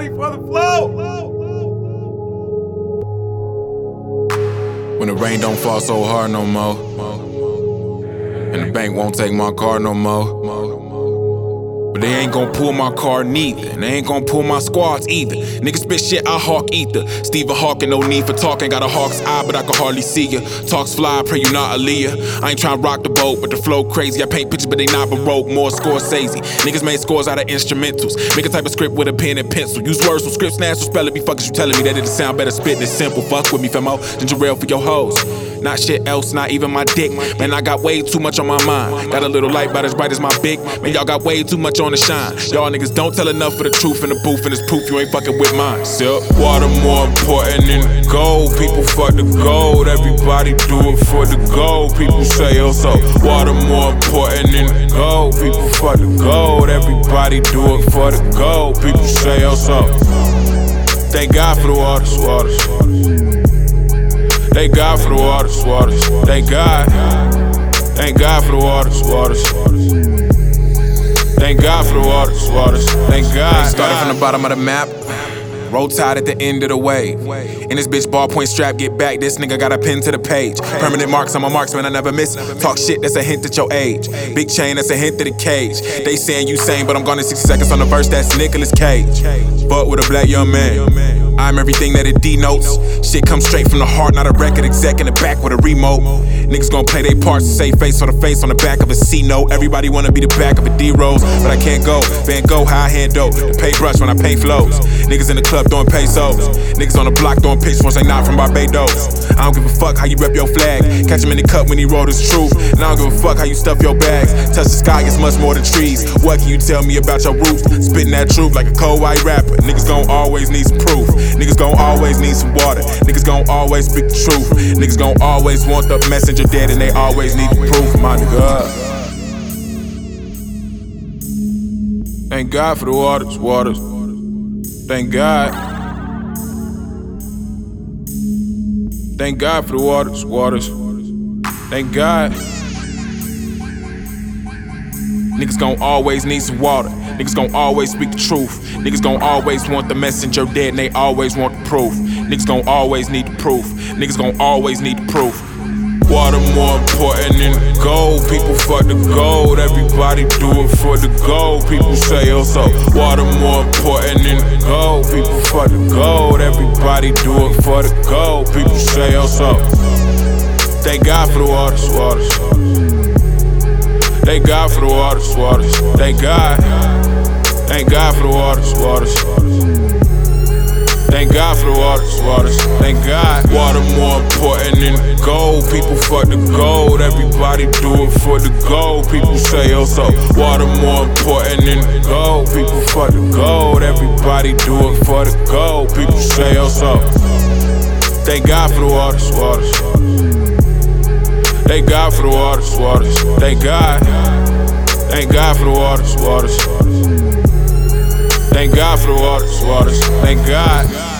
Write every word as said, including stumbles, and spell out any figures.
ready for the flow. When the rain don't fall so hard no more, and the bank won't take my car no more. But they ain't gon' pull my car neither, and they ain't gon' pull my squads either. Niggas spit shit, I hawk ether. Stephen Hawking, no need for talking. Got a hawk's eye, but I can hardly see ya. Talks fly, pray you not Aaliyah. I ain't tryna rock the boat, but the flow crazy. I paint pictures, but they not baroque. More Scorsese. Niggas made scores out of instrumentals. Make a type of script with a pen and pencil. Use words from scripts, natural spelling. Be fuckers, you telling me that it sound better spitting it simple. Fuck with me, famo. Ginger ale for your hoes. Not shit else, not even my dick. Man, I got way too much on my mind. Got a little light about as bright as my big. Man, y'all got way too much on the shine. Y'all niggas don't tell enough for the truth in the booth, and it's proof you ain't fucking with mine. Still, water more important than gold. People fuck the gold. Everybody do it for the gold. People say, oh, so water more important than gold. People fuck the gold. Everybody do it for the gold. People say, oh, so thank God for the waters, waters. Thank God for the waters, waters. Thank God. Thank God for the waters, waters. Thank God for the waters, waters. Thank God. Started from the bottom of the map. Roll tide at the end of the wave. In this bitch ballpoint strap, get back. This nigga got a pen to the page. Permanent marks, I'm a marksman, I never miss. Talk shit, that's a hint at your age. Big chain, that's a hint at the cage. They saying you sane, but I'm gone in sixty seconds on the verse, that's Nicolas Cage. But with a black young man, I'm everything that it denotes. Shit comes straight from the heart, not a record exec in the back with a remote. Niggas gon' play their parts to save face on the face on the back of a C note. Everybody wanna be the back of a D-Rose, but I can't go. Van Gogh, how I handle the paintbrush when I paint flows. Niggas in the club throwing pesos. Niggas on the block throwing pitchforks, they not from Barbados. I don't give a fuck how you rep your flag. Catch him in the cup when he wrote his truth. And I don't give a fuck how you stuff your bags. Touch the sky, it's much more than trees. What can you tell me about your roots? Spitting that truth like a cold white rapper. Niggas gon' always need some proof. Niggas gon' always need some water. Niggas gon' always speak the truth. Niggas gon' always want the messenger dead, and they always need the proof, my nigga. Thank God for the waters, waters. Thank God. Thank God for the waters, waters. Thank God. Niggas gon' always need some water. Niggas gon' always speak the truth. Niggas gon' always want the messenger dead, and they always want the proof. Niggas gon' always need the proof. Niggas gon' always need the proof. Water more important than gold. People fuck the gold. Everybody do it for the gold. People say, oh, so water more important than gold. People fuck the gold. Everybody do it for the gold. People say, oh, so thank God for the waters, waters. Thank God for the waters, waters. Thank God. Thank God for the waters, waters. Thank God for the waters, waters. Thank God. Water more important than gold. People fuck the gold. Everybody do it for the gold. People say, oh, so water more important than gold. People fuck the gold. Everybody do it for the gold. People say, oh, so thank God for the waters, waters. Thank God for the waters, waters. Thank God. Thank God for the waters, waters. Thank God for the waters, waters. Thank God.